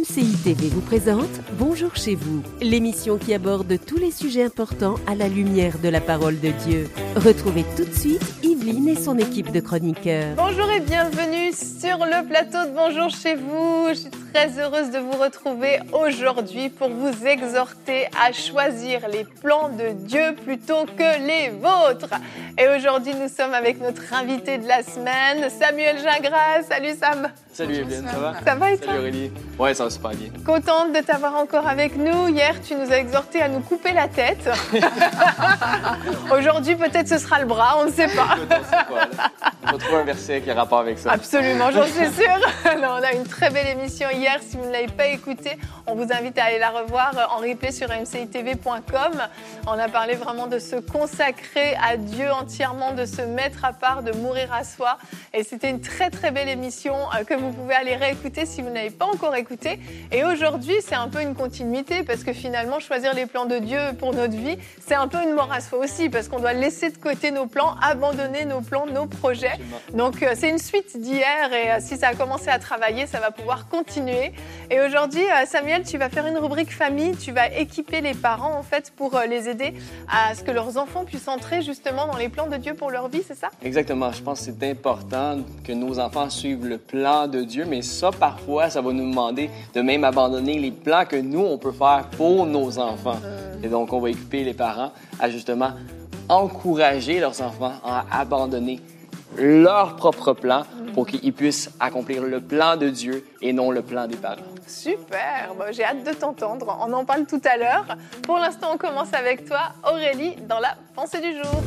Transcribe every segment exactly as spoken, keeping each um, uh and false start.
C I T V vous présente Bonjour chez vous, l'émission qui aborde tous les sujets importants à la lumière de la parole de Dieu. Retrouvez tout de suite Yveline et son équipe de chroniqueurs. Bonjour et bienvenue sur le plateau de Bonjour chez vous. Je suis très heureuse de vous retrouver aujourd'hui pour vous exhorter à choisir les plans de Dieu plutôt que les vôtres. Et aujourd'hui, nous sommes avec notre invité de la semaine, Samuel Gingras. Salut Sam. Salut Evelyne, ça va? Ça va et toi? Salut Aurélie. Ouais, ça va super bien. Contente de t'avoir encore avec nous. Hier, tu nous as exhorté à nous couper la tête. Aujourd'hui, peut-être ce sera le bras, on ne sait pas. Écoute, on sait pas, là. On va trouver un verset qui a rapport avec ça. Absolument, j'en suis sûre. Alors, on a une très belle émission hier. Si vous ne l'avez pas écoutée, on vous invite à aller la revoir en replay sur m c i t v point com. On a parlé vraiment de se consacrer à Dieu entièrement, de se mettre à part, de mourir à soi. Et c'était une très très belle émission que vous pouvez aller réécouter si vous n'avez pas encore écouté. Et aujourd'hui, c'est un peu une continuité parce que finalement, choisir les plans de Dieu pour notre vie, c'est un peu une mort à soi aussi parce qu'on doit laisser de côté nos plans, abandonner nos plans, nos projets. Donc, euh, c'est une suite d'hier et euh, si ça a commencé à travailler, ça va pouvoir continuer. Et aujourd'hui, euh, Samuel, tu vas faire une rubrique famille. Tu vas équiper les parents en fait pour euh, les aider à ce que leurs enfants puissent entrer justement dans les plans de Dieu pour leur vie, c'est ça? Exactement. Je pense que c'est important que nos enfants suivent le plan de Dieu, mais ça, parfois, ça va nous demander de même abandonner les plans que nous, on peut faire pour nos enfants. Mmh. Et donc, on va équiper les parents à justement encourager leurs enfants à abandonner leur propre plan pour qu'ils puissent accomplir le plan de Dieu et non le plan des parents. Super, bon, j'ai hâte de t'entendre. On en parle tout à l'heure. Pour l'instant, on commence avec toi, Aurélie, dans la pensée du jour.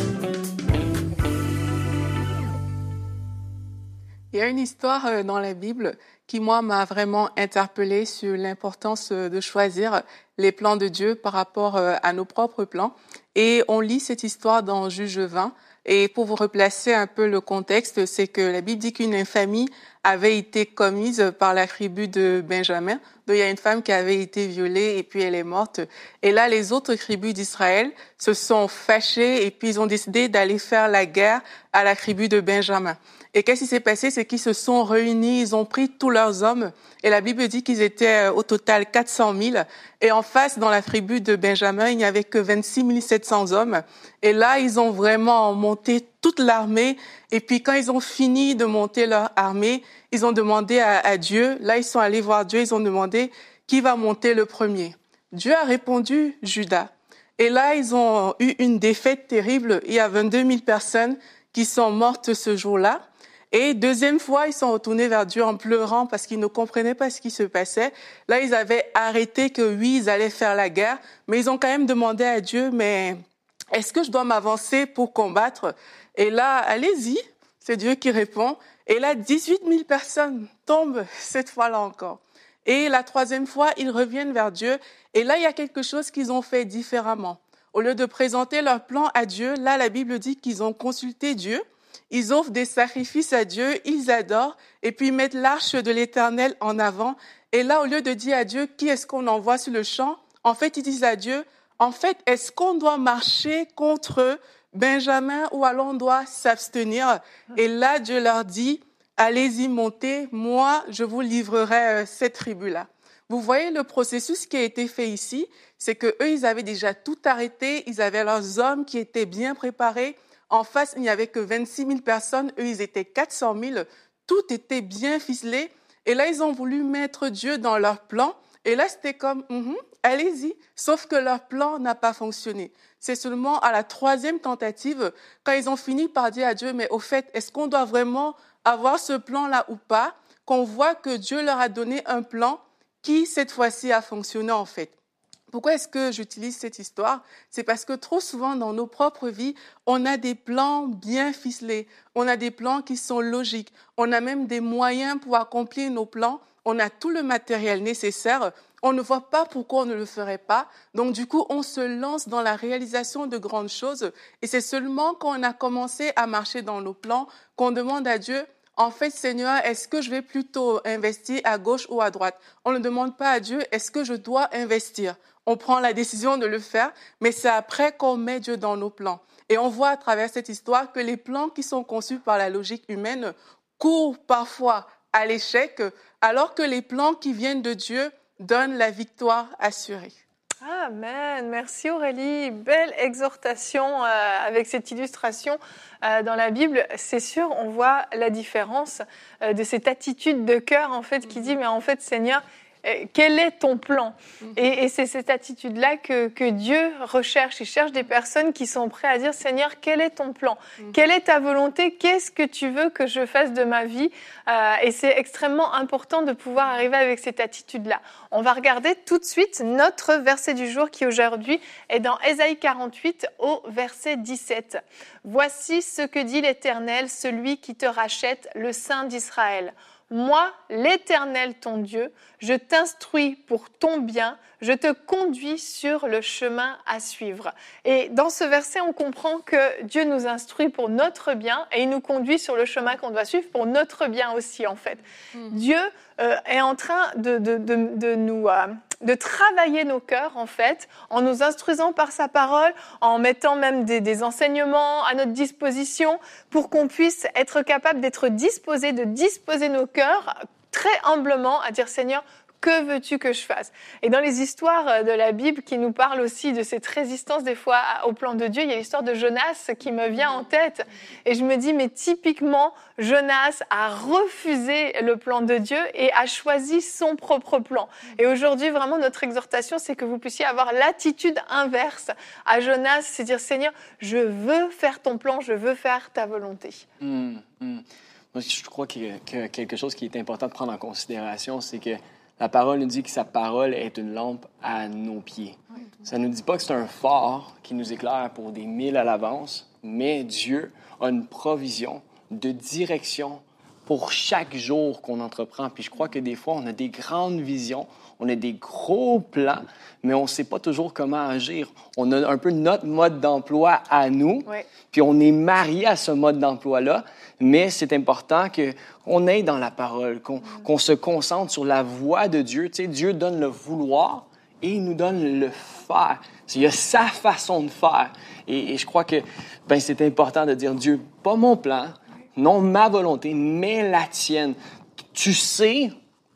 Il y a une histoire dans la Bible qui, moi, m'a vraiment interpellée sur l'importance de choisir les plans de Dieu par rapport à nos propres plans. Et on lit cette histoire dans Juge vingt. Et pour vous replacer un peu le contexte, c'est que la Bible dit qu'une infamie avait été commise par la tribu de Benjamin. Donc, il y a une femme qui avait été violée et puis elle est morte. Et là, les autres tribus d'Israël se sont fâchées et puis ils ont décidé d'aller faire la guerre à la tribu de Benjamin. Et qu'est-ce qui s'est passé? C'est qu'ils se sont réunis, ils ont pris tous leurs hommes. Et la Bible dit qu'ils étaient au total quatre cent mille. Et en face, dans la tribu de Benjamin, il n'y avait que vingt-six mille sept cents hommes. Et là, ils ont vraiment monté toute l'armée. Et puis, quand ils ont fini de monter leur armée, ils ont demandé à, à Dieu. Là, ils sont allés voir Dieu. Ils ont demandé qui va monter le premier. Dieu a répondu Judas. Et là, ils ont eu une défaite terrible. Il y a vingt-deux mille personnes qui sont mortes ce jour-là. Et deuxième fois, ils sont retournés vers Dieu en pleurant parce qu'ils ne comprenaient pas ce qui se passait. Là, ils avaient arrêté que oui, ils allaient faire la guerre, mais ils ont quand même demandé à Dieu, mais est-ce que je dois m'avancer pour combattre? Et là, allez-y, c'est Dieu qui répond. Et là, dix-huit mille personnes tombent cette fois-là encore. Et la troisième fois, ils reviennent vers Dieu. Et là, il y a quelque chose qu'ils ont fait différemment. Au lieu de présenter leur plan à Dieu, là, la Bible dit qu'ils ont consulté Dieu. Ils offrent des sacrifices à Dieu, ils adorent, et puis ils mettent l'arche de l'Éternel en avant. Et là, au lieu de dire à Dieu, qui est-ce qu'on envoie sur le champ? En fait, ils disent à Dieu, en fait, est-ce qu'on doit marcher contre Benjamin ou alors on doit s'abstenir? Et là, Dieu leur dit, allez-y, montez, moi, je vous livrerai cette tribu-là. Vous voyez le processus qui a été fait ici, c'est que eux, ils avaient déjà tout arrêté, ils avaient leurs hommes qui étaient bien préparés. En face, il n'y avait que vingt-six mille personnes. Eux, ils étaient quatre cent mille. Tout était bien ficelé. Et là, ils ont voulu mettre Dieu dans leur plan. Et là, c'était comme, mm-hmm, allez-y. Sauf que leur plan n'a pas fonctionné. C'est seulement à la troisième tentative, quand ils ont fini par dire à Dieu, mais au fait, est-ce qu'on doit vraiment avoir ce plan-là ou pas, qu'on voit que Dieu leur a donné un plan qui, cette fois-ci, a fonctionné en fait. Pourquoi est-ce que j'utilise cette histoire? C'est parce que trop souvent dans nos propres vies, on a des plans bien ficelés, on a des plans qui sont logiques, on a même des moyens pour accomplir nos plans, on a tout le matériel nécessaire, on ne voit pas pourquoi on ne le ferait pas. Donc du coup, on se lance dans la réalisation de grandes choses et c'est seulement quand on a commencé à marcher dans nos plans qu'on demande à Dieu, en fait, Seigneur, est-ce que je vais plutôt investir à gauche ou à droite? On ne demande pas à Dieu, est-ce que je dois investir? On prend la décision de le faire, mais c'est après qu'on met Dieu dans nos plans. Et on voit à travers cette histoire que les plans qui sont conçus par la logique humaine courent parfois à l'échec, alors que les plans qui viennent de Dieu donnent la victoire assurée. Amen. Merci Aurélie. Belle exhortation euh, avec cette illustration euh, dans la Bible. C'est sûr, on voit la différence euh, de cette attitude de cœur en fait qui dit mais en fait Seigneur, quel est ton plan ? Et, et c'est cette attitude-là que, que Dieu recherche. Il cherche des personnes qui sont prêtes à dire, Seigneur, quel est ton plan ? Quelle est ta volonté ? Qu'est-ce que tu veux que je fasse de ma vie ? euh, Et c'est extrêmement important de pouvoir arriver avec cette attitude-là. On va regarder tout de suite notre verset du jour qui aujourd'hui est dans Ésaïe quarante-huit au verset dix-sept. « Voici ce que dit l'Éternel, celui qui te rachète, le Saint d'Israël. » Moi, l'Éternel, ton Dieu, je t'instruis pour ton bien, je te conduis sur le chemin à suivre. Et dans ce verset, on comprend que Dieu nous instruit pour notre bien et il nous conduit sur le chemin qu'on doit suivre pour notre bien aussi, en fait. Mmh. Dieu euh, est en train de, de, de, de nous... Euh, de travailler nos cœurs, en fait, en nous instruisant par sa parole, en mettant même des, des enseignements à notre disposition pour qu'on puisse être capable d'être disposé, de disposer nos cœurs très humblement à dire « Seigneur, que veux-tu que je fasse ?» Et dans les histoires de la Bible qui nous parlent aussi de cette résistance des fois au plan de Dieu, il y a l'histoire de Jonas qui me vient en tête. Et je me dis, mais typiquement, Jonas a refusé le plan de Dieu et a choisi son propre plan. Et aujourd'hui, vraiment, notre exhortation, c'est que vous puissiez avoir l'attitude inverse à Jonas, c'est dire, Seigneur, je veux faire ton plan, je veux faire ta volonté. Mmh, mmh. Moi, je crois que, que quelque chose qui est important de prendre en considération, c'est que la parole nous dit que sa parole est une lampe à nos pieds. Ça ne nous dit pas que c'est un phare qui nous éclaire pour des milles à l'avance, mais Dieu a une provision de direction pour chaque jour qu'on entreprend. Puis je crois que des fois, on a des grandes visions, on a des gros plans, mais on ne sait pas toujours comment agir. On a un peu notre mode d'emploi à nous, oui. Puis on est marié à ce mode d'emploi-là, mais c'est important qu'on aille dans la parole, qu'on, mm. qu'on se concentre sur la voix de Dieu. Tu sais, Dieu donne le vouloir et il nous donne le faire. Il y a sa façon de faire. Et, et je crois que ben, c'est important de dire, Dieu, pas mon plan, non ma volonté, mais la tienne. Tu sais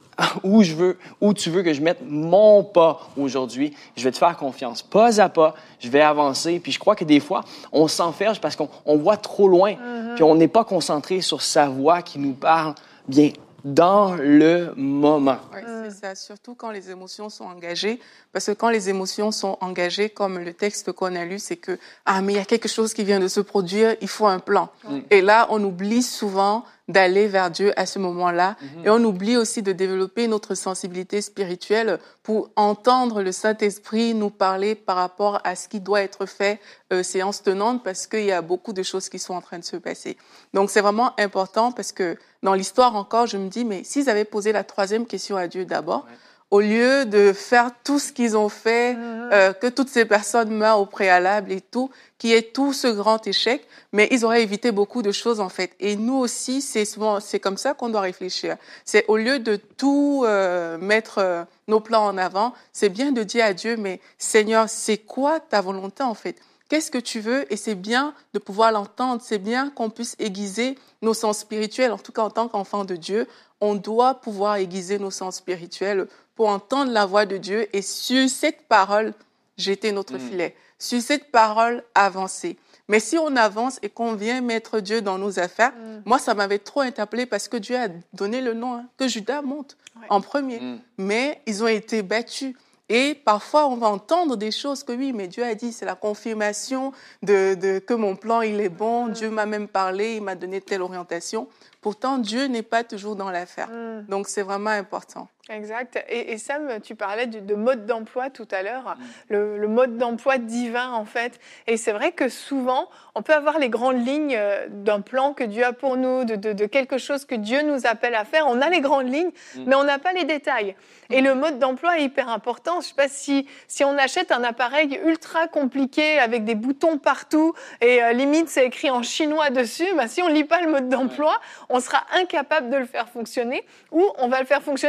où je veux, où tu veux que je mette mon pas aujourd'hui. Je vais te faire confiance. Pas à pas, je vais avancer. Puis je crois que des fois, on s'enferme parce qu'on on voit trop loin. Mm-hmm. Puis on n'est pas concentré sur sa voix qui nous parle bien dans le moment. Oui, c'est ça. Surtout quand les émotions sont engagées. Parce que quand les émotions sont engagées, comme le texte qu'on a lu, c'est que « Ah, mais il y a quelque chose qui vient de se produire, il faut un plan. Mm. » Et là, on oublie souvent d'aller vers Dieu à ce moment-là. Mm-hmm. Et on oublie aussi de développer notre sensibilité spirituelle pour entendre le Saint-Esprit nous parler par rapport à ce qui doit être fait euh, séance tenante, parce qu'il y a beaucoup de choses qui sont en train de se passer. Donc, c'est vraiment important parce que dans l'histoire encore, je me dis, mais s'ils avaient posé la troisième question à Dieu d'abord, ouais. Au lieu de faire tout ce qu'ils ont fait, mm-hmm. euh, que toutes ces personnes meurent au préalable et tout, qui est tout ce grand échec, mais ils auraient évité beaucoup de choses en fait. Et nous aussi, c'est souvent, c'est comme ça qu'on doit réfléchir. C'est au lieu de tout euh, mettre euh, nos plans en avant, c'est bien de dire à Dieu, mais Seigneur, c'est quoi ta volonté en fait ? Qu'est-ce que tu veux ? Et c'est bien de pouvoir l'entendre. C'est bien qu'on puisse aiguiser nos sens spirituels. En tout cas, en tant qu'enfant de Dieu, on doit pouvoir aiguiser nos sens spirituels pour entendre la voix de Dieu et sur cette parole, jeter notre mmh. filet. Sur cette parole, avancer. Mais si on avance et qu'on vient mettre Dieu dans nos affaires, mmh. moi, ça m'avait trop interpellé parce que Dieu a donné le nom, hein, que Judas monte ouais. en premier. Mmh. Mais ils ont été battus. Et parfois, on va entendre des choses que oui, mais Dieu a dit, c'est la confirmation de, de que mon plan, il est bon. Mmh. Dieu m'a même parlé, il m'a donné telle orientation. Pourtant, Dieu n'est pas toujours dans l'affaire. Mmh. Donc, c'est vraiment important. Exact. Et, et Sam, tu parlais de, de mode d'emploi tout à l'heure, mmh. le, le mode d'emploi divin, en fait. Et c'est vrai que souvent, on peut avoir les grandes lignes d'un plan que Dieu a pour nous, de, de, de quelque chose que Dieu nous appelle à faire. On a les grandes lignes, mmh. mais on n'a pas les détails. Et le mode d'emploi est hyper important. Je ne sais pas si, si on achète un appareil ultra compliqué avec des boutons partout et euh, limite c'est écrit en chinois dessus, bah, si on ne lit pas le mode d'emploi, on sera incapable de le faire fonctionner ou on va le faire fonctionner extrêmement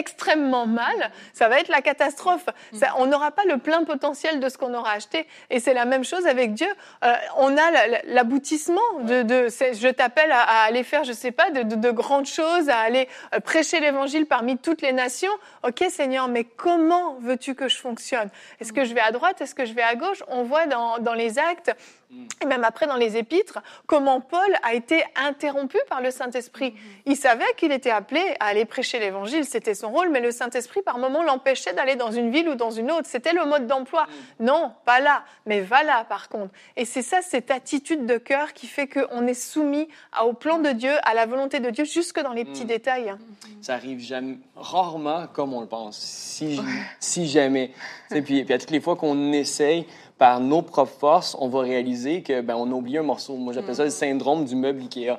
extrêmement mal, ça va être la catastrophe. Ça, on n'aura pas le plein potentiel de ce qu'on aura acheté. Et c'est la même chose avec Dieu. Euh, on a l'aboutissement de, de je t'appelle à, à aller faire, je sais pas, de, de, de grandes choses, à aller prêcher l'évangile parmi toutes les nations. Ok, Seigneur, mais comment veux-tu que je fonctionne? Est-ce que je vais à droite? Est-ce que je vais à gauche? On voit dans, dans les Actes, et même après dans les Épîtres, comment Paul a été interrompu par le Saint-Esprit. Il savait qu'il était appelé à aller prêcher l'évangile, c'était son rôle, mais le Saint-Esprit, par moments, l'empêchait d'aller dans une ville ou dans une autre. C'était le mode d'emploi. Non, pas là, mais va là, par contre. Et c'est ça, cette attitude de cœur qui fait qu'on est soumis au plan de Dieu, à la volonté de Dieu, jusque dans les petits mmh. détails. Ça arrive jamais, rarement comme on le pense, si, si jamais. Puis, puis à toutes les fois qu'on essaye, par nos propres forces, on va réaliser que ben on a oublié un morceau. Moi, j'appelle ça le syndrome du meuble Ikea.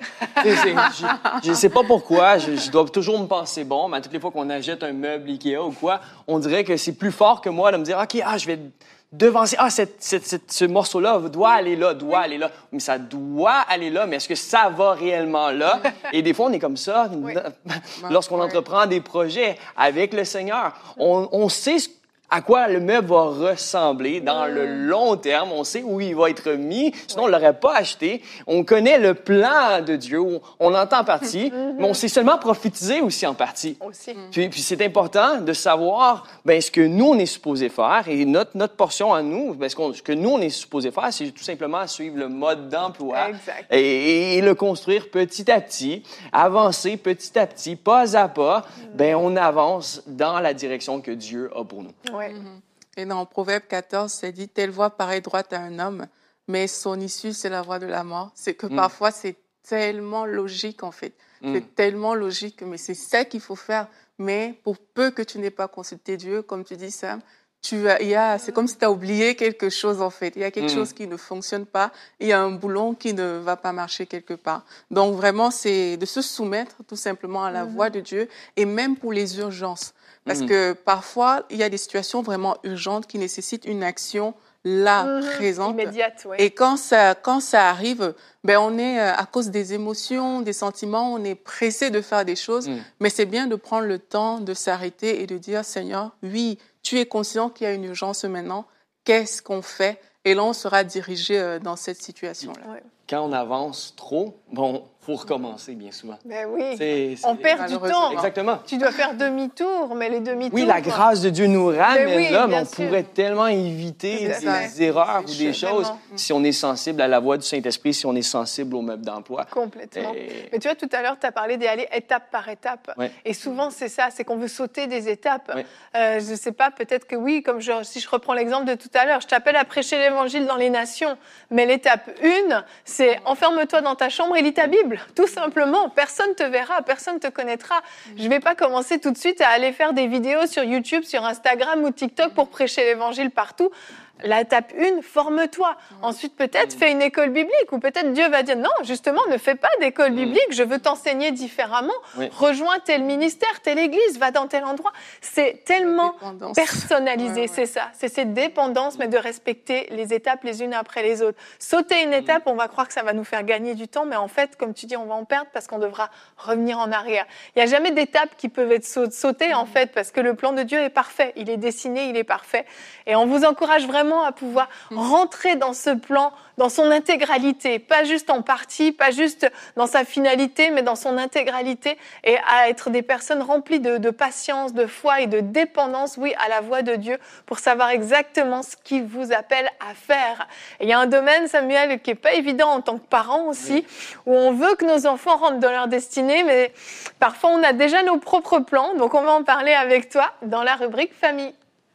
Je ne sais pas pourquoi, je, je dois toujours me penser bon, mais à toutes les fois qu'on achète un meuble Ikea ou quoi, on dirait que c'est plus fort que moi de me dire, OK, ah, je vais devancer, ah, cette, cette, cette, ce morceau-là doit aller là, doit aller là. Mais ça doit aller là, mais est-ce que ça va réellement là? Et des fois, on est comme ça, oui. Lorsqu'on entreprend des projets avec le Seigneur. On, on sait ce à quoi le meuble va ressembler dans mmh. le long terme. On sait où il va être mis, sinon oui. on ne l'aurait pas acheté. On connaît le plan de Dieu, on l'entend en partie, mmh. mais on sait seulement prophétiser aussi en partie. Aussi. Puis, puis c'est important de savoir ben, ce que nous, on est supposé faire, et notre, notre portion à nous, ben, ce, qu'on, ce que nous, on est supposé faire, c'est tout simplement suivre le mode d'emploi et, et le construire petit à petit, avancer petit à petit, pas à pas, mmh. ben, on avance dans la direction que Dieu a pour nous. Ouais. Et dans Proverbe quatorze, c'est dit, telle voie paraît droite à un homme, mais son issue, c'est la voie de la mort. C'est que mm. parfois, c'est tellement logique, en fait. Mm. C'est tellement logique, mais c'est ça qu'il faut faire. Mais pour peu que tu n'aies pas consulté Dieu, comme tu dis, Sam, tu as, il y a, c'est comme si tu as oublié quelque chose, en fait. Il y a quelque mm. chose qui ne fonctionne pas. Il y a un boulon qui ne va pas marcher quelque part. Donc, vraiment, c'est de se soumettre tout simplement à la mm. voie de Dieu, et même pour les urgences. Parce mmh. que parfois, il y a des situations vraiment urgentes qui nécessitent une action là, mmh. présente. Immédiate, oui. Et quand ça, quand ça arrive, ben on est, à cause des émotions, des sentiments, on est pressé de faire des choses. Mmh. Mais c'est bien de prendre le temps de s'arrêter et de dire, Seigneur, oui, tu es conscient qu'il y a une urgence maintenant. Qu'est-ce qu'on fait? Et là, on sera dirigé dans cette situation-là. Ouais. Quand on avance trop, bon, faut recommencer bien souvent. Ben oui, c'est, c'est... on perd du temps. Exactement. Tu dois faire demi-tour, mais les demi-tours... Oui, la grâce de Dieu nous ramène mais oui, là, mais on sûr. pourrait tellement éviter des ça. erreurs c'est ou des choses vraiment. Si on est sensible à la voix du Saint-Esprit, si on est sensible au meuble d'emploi. Complètement. Et... Mais tu vois, tout à l'heure, tu as parlé d'y aller étape par étape. Ouais. Et souvent, c'est ça, c'est qu'on veut sauter des étapes. Ouais. Euh, je ne sais pas, peut-être que oui, comme je, si je reprends l'exemple de tout à l'heure, je t'appelle à prêcher l'Évangile dans les nations, mais l'étape une, c'est enferme-toi dans ta chambre et lis ta Bible, tout simplement. Personne te verra, personne te connaîtra. Je ne vais pas commencer tout de suite à aller faire des vidéos sur YouTube, sur Instagram ou TikTok pour prêcher l'Évangile partout. La étape une, forme-toi. Ensuite, peut-être, fais une école biblique. Ou peut-être Dieu va dire, non, justement, ne fais pas d'école biblique. Je veux t'enseigner différemment. Oui. Rejoins tel ministère, telle église, va dans tel endroit. C'est tellement personnalisé, ouais, ouais. c'est ça. C'est cette dépendance, mais de respecter les étapes les unes après les autres. Sauter une étape, on va croire que ça va nous faire gagner du temps, mais en fait, comme tu dis, on va en perdre parce qu'on devra revenir en arrière. Il n'y a jamais d'étapes qui peuvent être sautées, en fait, parce que le plan de Dieu est parfait. Il est dessiné, il est parfait. Et on vous encourage vraiment à pouvoir rentrer dans ce plan, dans son intégralité, pas juste en partie, pas juste dans sa finalité, mais dans son intégralité, et à être des personnes remplies de, de patience, de foi et de dépendance, oui, à la voix de Dieu, pour savoir exactement ce qu'il vous appelle à faire. Et il y a un domaine, Samuel, qui est pas évident en tant que parent aussi, oui. où on veut que nos enfants rentrent dans leur destinée, mais parfois on a déjà nos propres plans, donc on va en parler avec toi dans la rubrique famille.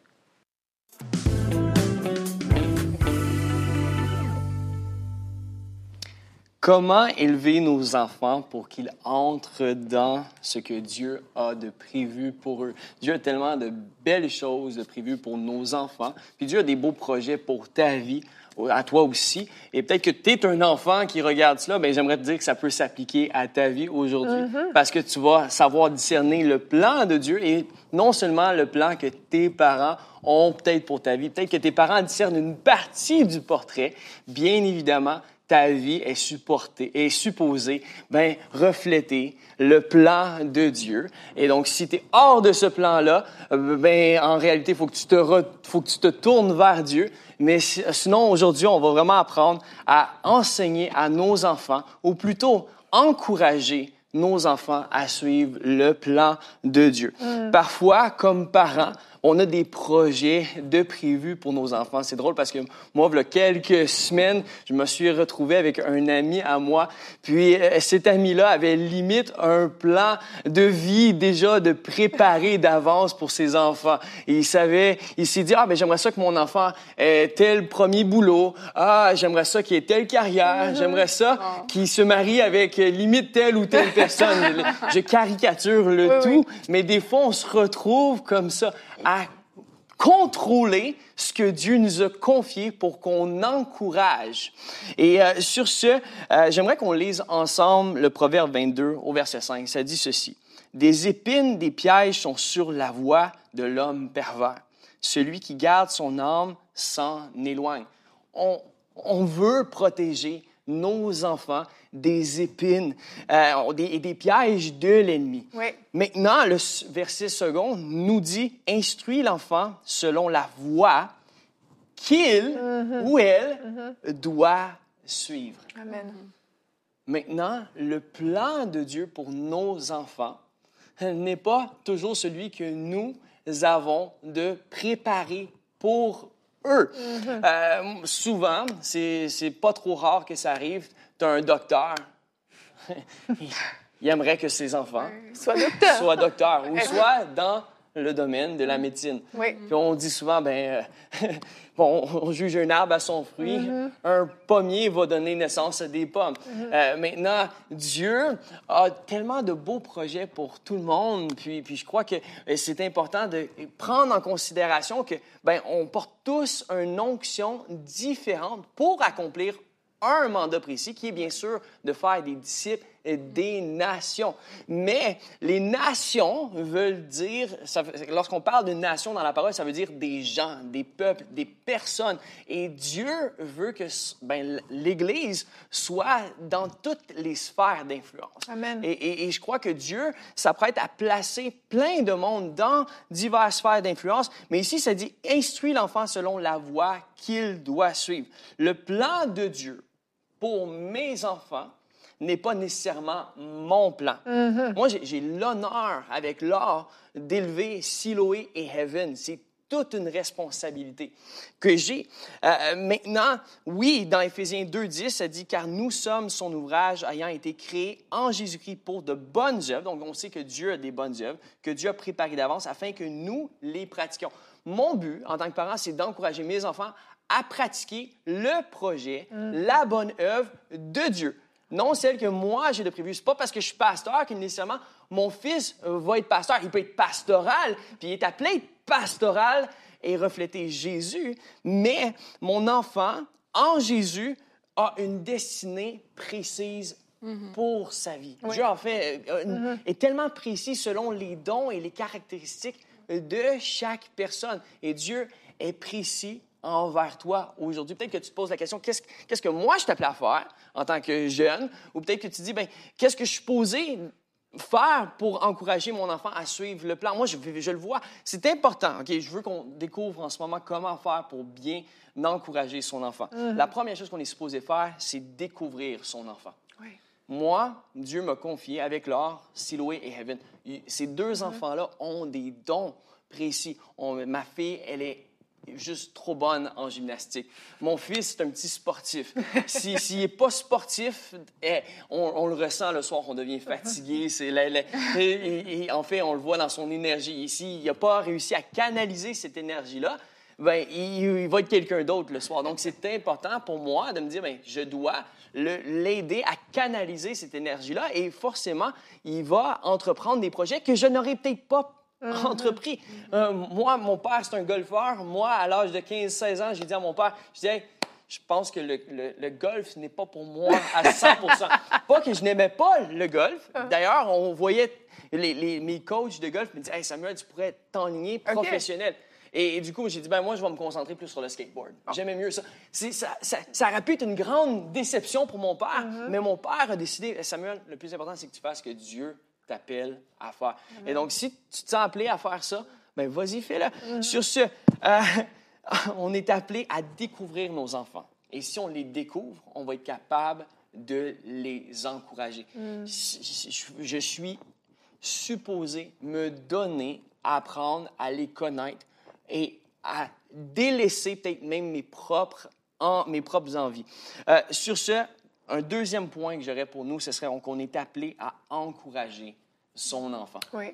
Comment élever nos enfants pour qu'ils entrent dans ce que Dieu a de prévu pour eux? Dieu a tellement de belles choses de prévues pour nos enfants. Puis Dieu a des beaux projets pour ta vie, à toi aussi. Et peut-être que tu es un enfant qui regarde cela, bien, j'aimerais te dire que ça peut s'appliquer à ta vie aujourd'hui. Mm-hmm. Parce que tu vas savoir discerner le plan de Dieu et non seulement le plan que tes parents ont peut-être pour ta vie. Peut-être que tes parents discernent une partie du portrait. Bien évidemment, ta vie est supportée, est supposée ben, refléter le plan de Dieu. Et donc, si tu es hors de ce plan-là, ben, en réalité, il faut que tu te re, faut que tu te tournes vers Dieu. Mais sinon, aujourd'hui, on va vraiment apprendre à enseigner à nos enfants, ou plutôt encourager nos enfants à suivre le plan de Dieu. Mm. Parfois, comme parents, on a des projets de prévus pour nos enfants. C'est drôle parce que moi, il y a quelques semaines, je me suis retrouvé avec un ami à moi. Puis cet ami-là avait limite un plan de vie déjà de préparer d'avance pour ses enfants. Et il savait, il s'est dit, ah, ben j'aimerais ça que mon enfant ait tel premier boulot. Ah, j'aimerais ça qu'il ait telle carrière. Mm-hmm. J'aimerais ça oh. qu'il se marie avec limite telle ou telle personne. Je caricature le oui, tout, oui. mais des fois, on se retrouve comme ça à contrôler ce que Dieu nous a confié pour qu'on encourage. Et euh, sur ce, euh, j'aimerais qu'on lise ensemble le Proverbe vingt-deux au verset cinq. Ça dit ceci. « Des épines, des pièges sont sur la voie de l'homme pervers. Celui qui garde son âme s'en éloigne. » On, on veut protéger nos enfants des épines euh, des, et des pièges de l'ennemi. Oui. Maintenant, le verset second nous dit « Instruis l'enfant selon la voie qu'il mm-hmm. ou elle mm-hmm. doit suivre. » Amen. Maintenant, le plan de Dieu pour nos enfants n'est pas toujours celui que nous avons de préparer pour eux. Mm-hmm. Euh, souvent, c'est, c'est pas trop rare que ça arrive. Tu as un docteur, il aimerait que ses enfants soient docteurs, soient docteurs ou soient dans le domaine de la médecine. Oui. Puis on dit souvent, ben, euh, bon, on juge un arbre à son fruit, mm-hmm. un pommier va donner naissance à des pommes. Mm-hmm. Euh, maintenant, Dieu a tellement de beaux projets pour tout le monde, puis, puis je crois que c'est important de prendre en considération que, ben, on porte tous une onction différente pour accomplir un mandat précis qui est bien sûr de faire des disciples et des nations. Mais les nations veulent dire, ça, lorsqu'on parle de nation dans la parole, ça veut dire des gens, des peuples, des personnes. Et Dieu veut que ben, l'Église soit dans toutes les sphères d'influence. Amen. Et, et, et je crois que Dieu s'apprête à placer plein de monde dans diverses sphères d'influence. Mais ici, ça dit « Instruis l'enfant selon la voie qu'il doit suivre ». Le plan de Dieu pour mes enfants n'est pas nécessairement mon plan. Mm-hmm. Moi, j'ai, j'ai l'honneur avec l'art d'élever Siloé et Heaven. C'est toute une responsabilité que j'ai. Euh, maintenant, oui, dans Éphésiens deux dix, ça dit « Car nous sommes son ouvrage ayant été créé en Jésus-Christ pour de bonnes œuvres. » Donc, on sait que Dieu a des bonnes œuvres, que Dieu a préparées d'avance afin que nous les pratiquions. Mon but, en tant que parent, c'est d'encourager mes enfants à pratiquer le projet, mm. la bonne œuvre de Dieu. Non celle que moi, j'ai de prévu. C'est pas parce que je suis pasteur que nécessairement mon fils va être pasteur. Il peut être pastoral, puis il est appelé à être pastoral et refléter Jésus. Mais mon enfant, en Jésus, a une destinée précise mm-hmm. pour sa vie. Oui. Dieu, en fait, mm-hmm. est tellement précis selon les dons et les caractéristiques de chaque personne. Et Dieu est précis envers toi aujourd'hui. Peut-être que tu te poses la question, qu'est-ce, qu'est-ce que moi je t'appelle à faire en tant que jeune? Ou peut-être que tu dis, bien, qu'est-ce que je suis posé faire pour encourager mon enfant à suivre le plan? Moi, je, je le vois. C'est important. Okay? Je veux qu'on découvre en ce moment comment faire pour bien encourager son enfant. Mm-hmm. La première chose qu'on est supposé faire, c'est découvrir son enfant. Oui. Moi, Dieu m'a confié avec Laure, Siloé et Heaven. Ces deux mm-hmm. enfants-là ont des dons précis. On, ma fille, elle est juste trop bonne en gymnastique. Mon fils, c'est un petit sportif. S'il si, n'est pas sportif, eh, on, on le ressent le soir, on devient fatigué. C'est la, la, et, et, et, en fait, on le voit dans son énergie. Ici, il n'a pas réussi à canaliser cette énergie-là. Ben, il, il va être quelqu'un d'autre le soir. Donc, c'est important pour moi de me dire, ben, je dois le, l'aider à canaliser cette énergie-là et forcément, il va entreprendre des projets que je n'aurais peut-être pas Mm-hmm. entrepris. Euh, moi, mon père, c'est un golfeur. Moi, à l'âge de quinze seize ans, j'ai dit à mon père, je dis, hey, je pense que le, le, le golf n'est pas pour moi à cent pour cent. Pas que je n'aimais pas le golf. D'ailleurs, on voyait les, les, mes coachs de golf me disaient, hey, Samuel, tu pourrais t'enligner professionnel. Okay. Et, et du coup, j'ai dit, ben moi, je vais me concentrer plus sur le skateboard. Oh. J'aimais mieux ça. C'est, ça, ça. Ça aurait pu être une grande déception pour mon père, mm-hmm. mais mon père a décidé, Samuel, le plus important, c'est que tu fasses ce que Dieu t'appelle à faire. Mm-hmm. Et donc, si tu te sens appelé à faire ça, ben vas-y, fais-le. Mm-hmm. Sur ce, euh, on est appelé à découvrir nos enfants. Et si on les découvre, on va être capable de les encourager. Mm. Je, je suis supposé me donner à apprendre à les connaître et à délaisser peut-être même mes propres, en, mes propres envies. Euh, sur ce, un deuxième point que j'aurais pour nous, ce serait qu'on est appelé à encourager son enfant. Oui.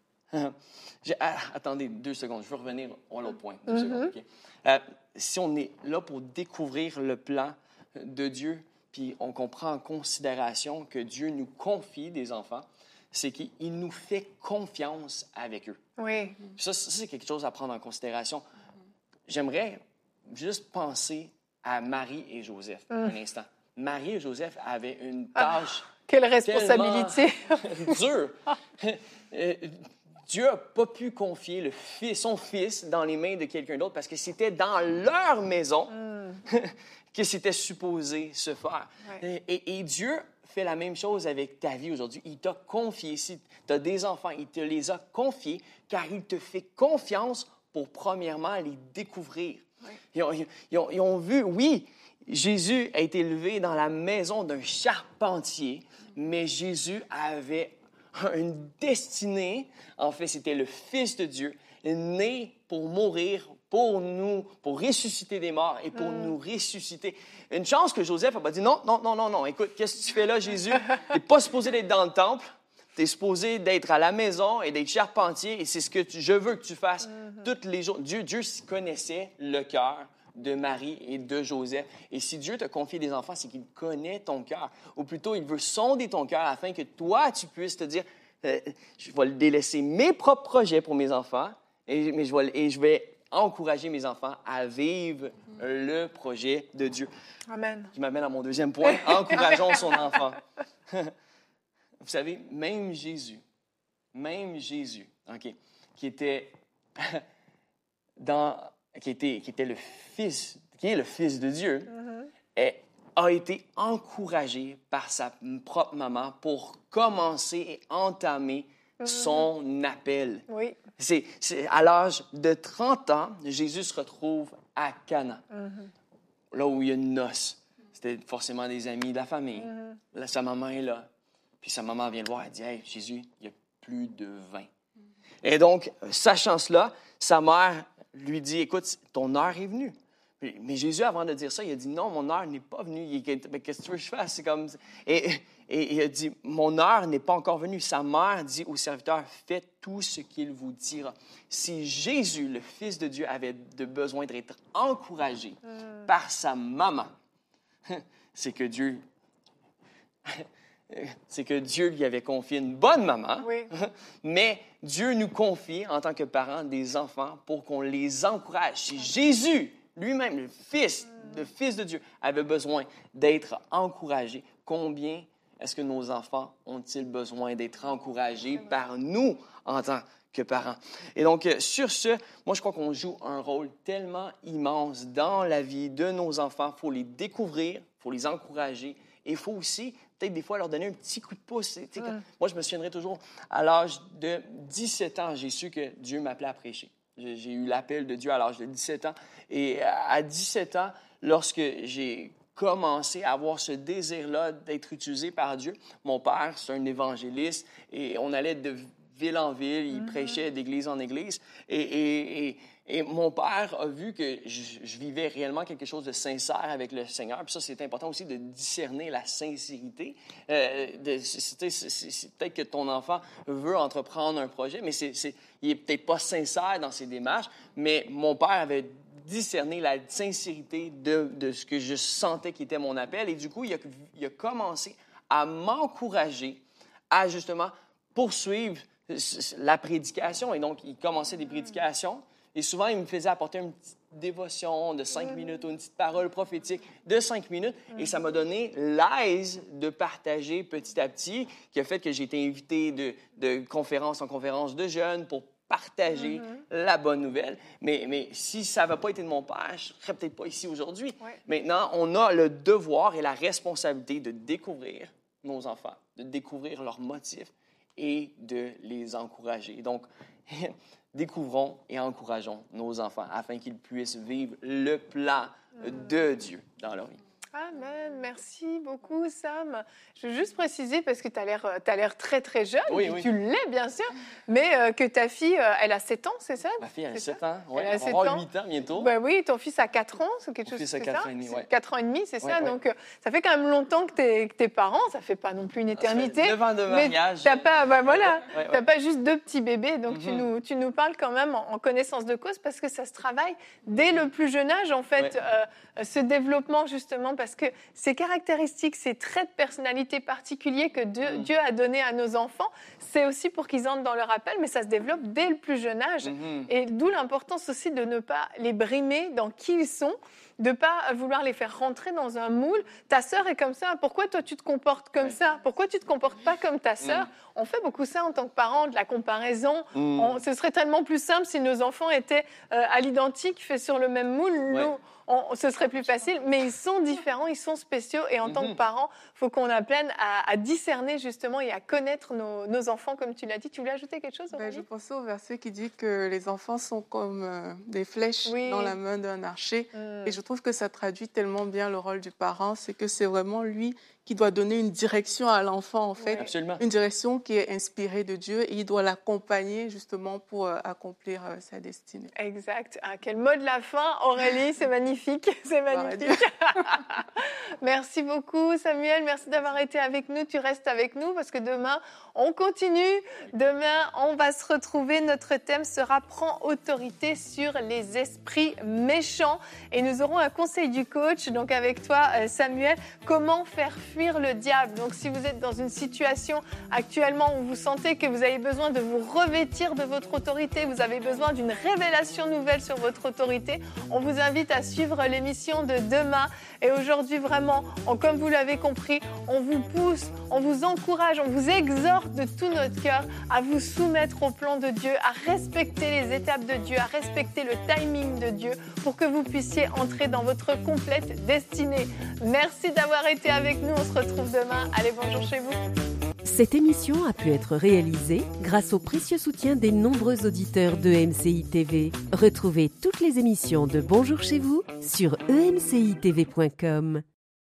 Je, ah, attendez deux secondes, je veux revenir à l'autre point. Deux mm-hmm. secondes, okay. euh, si on est là pour découvrir le plan de Dieu, puis on comprend en considération que Dieu nous confie des enfants, c'est qu'il nous fait confiance avec eux. Oui. Ça, ça, c'est quelque chose à prendre en considération. J'aimerais juste penser à Marie et Joseph mm. un instant. Marie et Joseph avaient une tâche... Ah, quelle responsabilité! dure. Dieu n'a pas pu confier le fils, son fils dans les mains de quelqu'un d'autre parce que c'était dans leur maison mm. que c'était supposé se faire. Ouais. Et, et Dieu fait la même chose avec ta vie aujourd'hui. Il t'a confié, si tu as des enfants, il te les a confiés car il te fait confiance pour premièrement les découvrir. Ouais. Ils, ont, ils, ont, ils ont vu, oui, Jésus a été élevé dans la maison d'un charpentier, mm. mais Jésus avait une destinée. En fait, c'était le Fils de Dieu, né pour mourir pour nous, pour ressusciter des morts et pour mm. nous ressusciter. Une chance que Joseph n'a pas dit non, non, non, non, non. Écoute, qu'est-ce que tu fais là, Jésus? Tu n'es pas supposé d'être dans le temple. Tu es supposé d'être à la maison et d'être charpentier et c'est ce que tu, je veux que tu fasses mm-hmm. tous les jours. Dieu, Dieu connaissait le cœur de Marie et de Joseph. Et si Dieu t'a confié des enfants, c'est qu'il connaît ton cœur. Ou plutôt, il veut sonder ton cœur afin que toi, tu puisses te dire, euh, je vais délaisser mes propres projets pour mes enfants et, mais je vais, et je vais encourager mes enfants à vivre mm. le projet de Dieu. Amen. Qui m'amène à mon deuxième point, encourageons son enfant. Vous savez, même Jésus, même Jésus, okay, qui était dans... Qui était, qui était le fils, qui est le fils de Dieu, mm-hmm. est, a été encouragé par sa propre maman pour commencer et entamer mm-hmm. son appel. Oui. C'est, c'est à l'âge de trente ans, Jésus se retrouve à Cana, mm-hmm. là où il y a une noce. C'était forcément des amis de la famille. Mm-hmm. Là, sa maman est là. Puis sa maman vient le voir, elle dit « Hey, Jésus, il y a plus de vin. Mm-hmm. » Et donc, sachant cela, sa mère lui dit, écoute, ton heure est venue. Mais Jésus, avant de dire ça, il a dit, non, mon heure n'est pas venue. Il, mais qu'est-ce que tu veux que je fasse? C'est comme... et, et il a dit, mon heure n'est pas encore venue. Sa mère dit au serviteur, faites tout ce qu'il vous dira. Si Jésus, le Fils de Dieu, avait de besoin d'être encouragé mm. par sa maman, c'est que Dieu... c'est que Dieu lui avait confié une bonne maman, oui. mais Dieu nous confie, en tant que parents, des enfants pour qu'on les encourage. Si Jésus, lui-même, le Fils, le Fils de Dieu, avait besoin d'être encouragé, combien est-ce que nos enfants ont-ils besoin d'être encouragés par nous en tant que parents? Et donc, sur ce, moi, je crois qu'on joue un rôle tellement immense dans la vie de nos enfants. Il faut les découvrir, il faut les encourager. Et il faut aussi, peut-être des fois, leur donner un petit coup de pouce. Mm. Quand, moi, je me souviendrai toujours, à l'âge de dix-sept ans, j'ai su que Dieu m'appelait à prêcher. J'ai, j'ai eu l'appel de Dieu à l'âge de dix-sept ans. Et à dix-sept ans, lorsque j'ai commencé à avoir ce désir-là d'être utilisé par Dieu, mon père, c'est un évangéliste, et on allait de ville en ville, il mm-hmm. prêchait d'église en église. Et, et, et, et mon père a vu que je, je vivais réellement quelque chose de sincère avec le Seigneur. Puis ça, c'est important aussi de discerner la sincérité. Euh, de, c'est, c'est, c'est, peut-être que ton enfant veut entreprendre un projet, mais c'est, c'est, il n'est peut-être pas sincère dans ses démarches. Mais mon père avait discerné la sincérité de, de ce que je sentais qui était mon appel. Et du coup, il a, il a commencé à m'encourager à justement poursuivre la prédication. Et donc, il commençait des prédications. Et souvent, il me faisait apporter une petite dévotion de cinq minutes ou une petite parole prophétique de cinq minutes. Et ça m'a donné l'aise de partager petit à petit, qui a fait que j'ai été invité de, de conférence en conférence de jeunes pour partager Mm-hmm. la bonne nouvelle. Mais, mais si ça n'avait pas été de mon père, je ne serais peut-être pas ici aujourd'hui. Ouais. Maintenant, on a le devoir et la responsabilité de découvrir nos enfants, de découvrir leurs motifs et de les encourager. Donc, découvrons et encourageons nos enfants afin qu'ils puissent vivre le plan de Dieu dans leur vie. Amen. Merci beaucoup, Sam. Je veux juste préciser, parce que tu as l'air, tu as l'air très, très jeune, Oui, puis oui. tu l'es, bien sûr, mais euh, que ta fille, euh, elle a sept ans, c'est ça? Ma fille, elle a C'est sept ça? ans. Ouais, Elle a elle va sept avoir ans. huit ans bientôt. Ben oui, ton fils a quatre ans, c'est quelque Mon chose fils a c'est quatre ça? ans et demi, C'est ouais. quatre ans et demi, c'est Ouais, ça? ouais. Donc, euh, ça fait quand même longtemps que t'es, que t'es parents, ça fait pas non plus une Ça fait éternité. neuf ans de mais mariage. t'as pas, ben voilà, Ouais, ouais. t'as pas juste deux petits bébés, donc tu, Mhm. nous, tu nous parles quand même en, en connaissance de cause, parce que ça se travaille dès le plus jeune âge, en fait, Ouais. euh, ce développement, justement, parce que ces caractéristiques, ces traits de personnalité particuliers que Dieu, Mm. Dieu a donnés à nos enfants, c'est aussi pour qu'ils entrent dans leur appel, mais ça se développe dès le plus jeune âge. Mhm. Et d'où l'importance aussi de ne pas les brimer dans qui ils sont, de ne pas vouloir les faire rentrer dans un moule. Ta sœur est comme ça, pourquoi toi tu te comportes comme Ouais. ça? Pourquoi tu ne te comportes pas comme ta sœur? Mm. On fait beaucoup ça en tant que parents, de la comparaison. Mm. On- ce serait tellement plus simple si nos enfants étaient euh, à l'identique, faits sur le même moule. Ouais. Nous, on- ce serait plus facile, mais ils sont différents, ils sont spéciaux, et en tant que Mhm. parents, il faut qu'on apprenne à, à discerner justement et à connaître nos, nos enfants, comme tu l'as dit. Tu voulais ajouter quelque chose, Ben, Aurélie? je pensais au verset qui dit que les enfants sont comme euh, des flèches Oui. dans la main d'un archer. Mm. Et je trouve que ça traduit tellement bien le rôle du parent, c'est que c'est vraiment lui qui doit donner une direction à l'enfant, en fait. Ouais. Absolument. Une direction qui est inspirée de Dieu, et il doit l'accompagner justement pour euh, accomplir euh, sa destinée. Exact. Ah, quel mot de la fin, Aurélie, c'est magnifique, c'est Gloire à magnifique. Merci beaucoup, Samuel, merci d'avoir été avec nous. Tu restes avec nous parce que demain, on continue. Demain, on va se retrouver. Notre thème sera « Prends autorité sur les esprits méchants ». Et nous aurons un conseil du coach, donc avec toi, euh, Samuel, comment faire fuir le diable. Donc, si vous êtes dans une situation actuellement où vous sentez que vous avez besoin de vous revêtir de votre autorité, vous avez besoin d'une révélation nouvelle sur votre autorité, on vous invite à suivre l'émission de demain. Et aujourd'hui, vraiment, on- comme vous l'avez compris, on vous pousse, on vous encourage, on vous exhorte de tout notre cœur à vous soumettre au plan de Dieu, à respecter les étapes de Dieu, à respecter le timing de Dieu pour que vous puissiez entrer dans votre complète destinée. Merci d'avoir été avec nous. On se retrouve demain. Allez, bonjour chez vous. Cette émission a pu être réalisée grâce au précieux soutien des nombreux auditeurs de M C I T V. Retrouvez toutes les émissions de Bonjour chez vous sur e m c i t v point com.